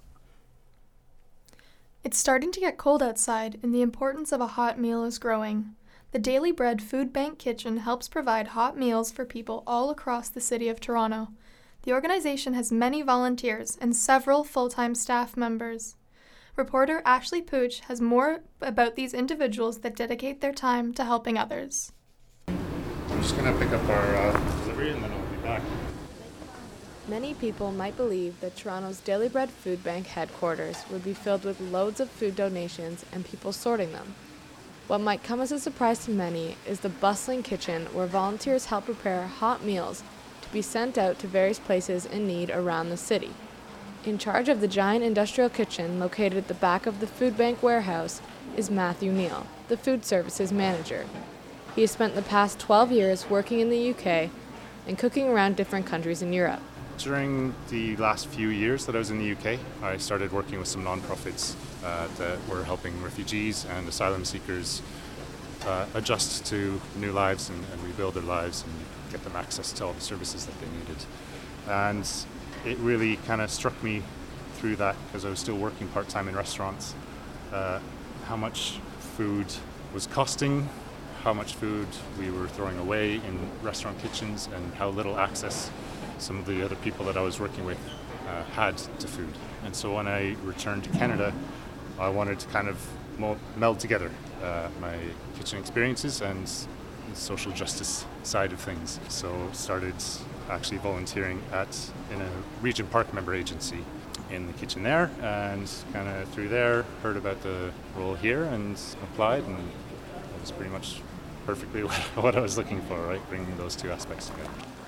It's starting to get cold outside, and the importance of a hot meal is growing. The Daily Bread Food Bank Kitchen helps provide hot meals for people all across the city of Toronto. The organization has many volunteers and several full-time staff members. Reporter Ashley Pooch has more about these individuals that dedicate their time to helping others. I'm just going to pick up our delivery and then I'll be back. Many people might believe that Toronto's Daily Bread Food Bank headquarters would be filled with loads of food donations and people sorting them. What might come as a surprise to many is the bustling kitchen where volunteers help prepare hot meals to be sent out to various places in need around the city. In charge of the giant industrial kitchen located at the back of the food bank warehouse is Matthew Neal, the food services manager. He has spent the past 12 years working in the UK and cooking around different countries in Europe. During the last few years that I was in the UK, I started working with some non-profits that were helping refugees and asylum seekers adjust to new lives and rebuild their lives and get them access to all the services that they needed. And it really kind of struck me through that, because I was still working part-time in restaurants, how much food was costing, how much food we were throwing away in restaurant kitchens, and how little access some of the other people that I was working with had to food. And so when I returned to Canada, I wanted to kind of meld together my kitchen experiences and the social justice side of things. So started actually volunteering in a Regent Park member agency in the kitchen there, and kind of through there heard about the role here and applied, and it was pretty much perfectly what I was looking for, right? Bringing those two aspects together.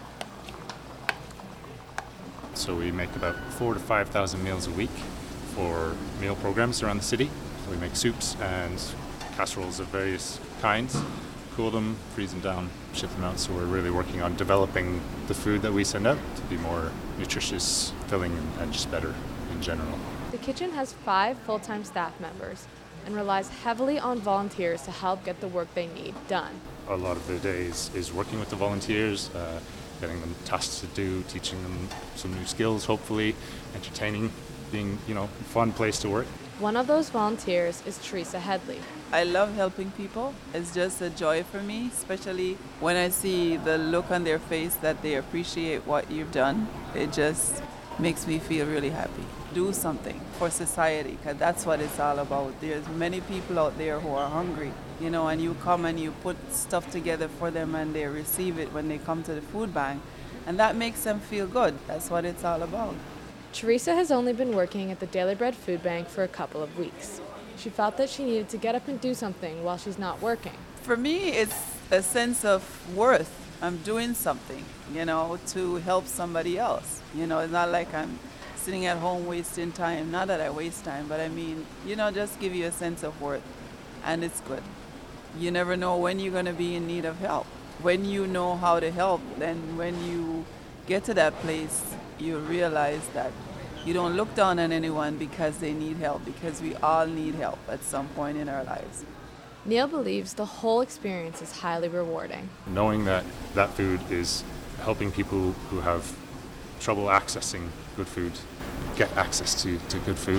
So we make about 4,000 to 5,000 meals a week for meal programs around the city. We make soups and casseroles of various kinds, cool them, freeze them down, ship them out. So we're really working on developing the food that we send out to be more nutritious, filling, and just better in general. The kitchen has 5 full-time staff members and relies heavily on volunteers to help get the work they need done. A lot of the day is working with the volunteers, getting them tasks to do, teaching them some new skills, hopefully, entertaining, being, a fun place to work. One of those volunteers is Teresa Headley. I love helping people. It's just a joy for me, especially when I see the look on their face that they appreciate what you've done. It just makes me feel really happy. Do something for society, because that's what it's all about. There's many people out there who are hungry, and you come and you put stuff together for them and they receive it when they come to the food bank, and that makes them feel good. That's what it's all about. Teresa has only been working at the Daily Bread Food Bank for a couple of weeks. She felt that she needed to get up and do something while she's not working. For me, it's a sense of worth. I'm doing something, to help somebody else. It's not like I'm sitting at home wasting time. Not that I waste time, but I mean, just give you a sense of worth, and it's good. You never know when you're going to be in need of help. When you know how to help, then when you get to that place, you realize that you don't look down on anyone because they need help, because we all need help at some point in our lives. Neil believes the whole experience is highly rewarding. Knowing that that food is helping people who have trouble accessing good food get access to good food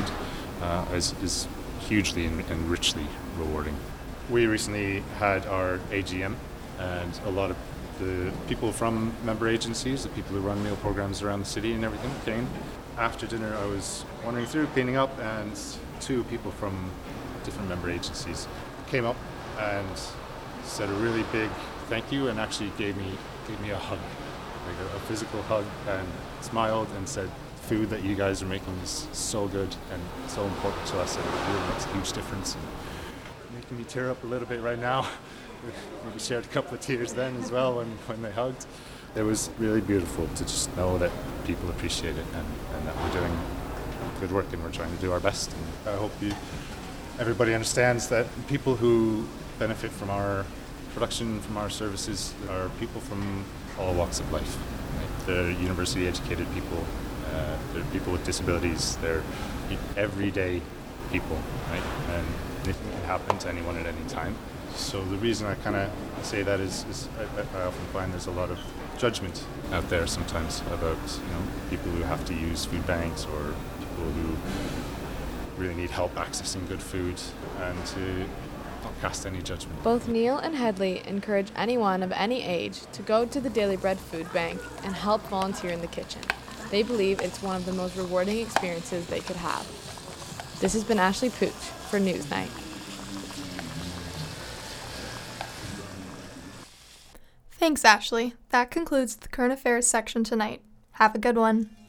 is hugely and richly rewarding. We recently had our AGM, and a lot of the people from member agencies, the people who run meal programs around the city and everything, came. After dinner, I was wandering through, cleaning up, and 2 people from different member agencies came up and said a really big thank you, and actually gave me a hug, like a physical hug, and smiled and said, "Food that you guys are making is so good and so important to us, and it really makes a huge difference." And making me tear up a little bit right now. Maybe shared a couple of tears then as well when they hugged. It was really beautiful to just know that people appreciate it and that we're doing good work and we're trying to do our best. And I hope everybody understands that people who benefit from our production, from our services, are people from all walks of life. Right? They're university-educated people, they're people with disabilities, they're everyday people, right? And anything can happen to anyone at any time. So the reason I kind of say that is I often find there's a lot of judgment out there sometimes about people who have to use food banks or people who really need help accessing good food, and to not cast any judgment. Both Neil and Headley encourage anyone of any age to go to the Daily Bread Food Bank and help volunteer in the kitchen. They believe it's one of the most rewarding experiences they could have. This has been Ashley Pooch for Newsnight. Thanks, Ashley. That concludes the current affairs section tonight. Have a good one.